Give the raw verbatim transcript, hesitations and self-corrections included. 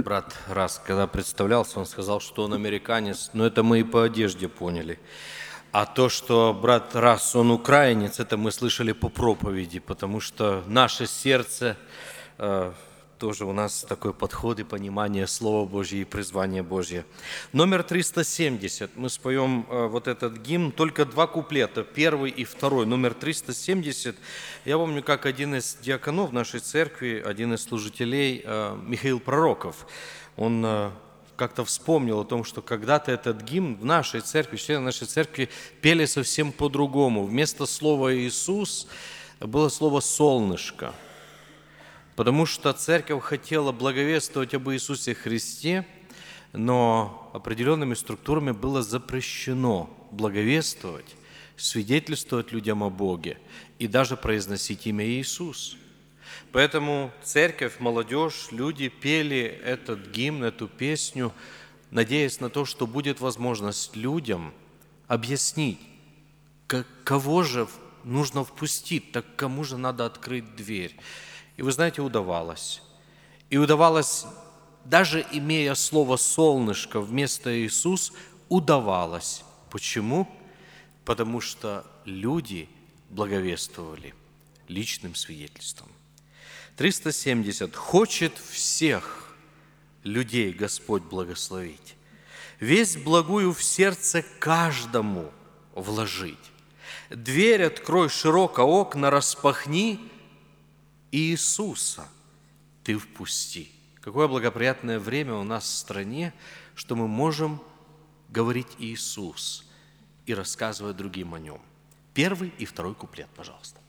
Брат раз, когда представлялся, он сказал, что он американец, но это мы и по одежде поняли. А то, что брат раз, он украинец, это мы слышали по проповеди, потому что наше сердце, э, тоже у нас такой подход и понимание Слова Божьего и призвания Божье. Номер триста семьдесят. Мы споем э, вот этот гимн, только два куплета, первый и второй. Номер триста семьдесят. Я помню, как один из диаконов нашей церкви, один из служителей, э, Михаил Пророков, он э, как-то вспомнил о том, что когда-то этот гимн в нашей церкви, члены нашей церкви пели совсем по-другому. Вместо слова «Иисус» было слово «солнышко». Потому что церковь хотела благовествовать об Иисусе Христе, но определенными структурами было запрещено благовествовать, свидетельствовать людям о Боге и даже произносить имя Иисус. Поэтому церковь, молодежь, люди пели этот гимн, эту песню, надеясь на то, что будет возможность людям объяснить, кого же нужно впустить, так кому же надо открыть дверь. И вы знаете, удавалось. И удавалось, даже имея слово «солнышко» вместо «Иисус», удавалось. Почему? Потому что люди благовествовали личным свидетельством. триста семьдесят. «Хочет всех людей Господь благословить, весть благую в сердце каждому вложить. Дверь открой широко, окна распахни, Иисуса ты впусти». Какое благоприятное время у нас в стране, что мы можем говорить Иисус и рассказывать другим о Нем. Первый и второй куплет, пожалуйста.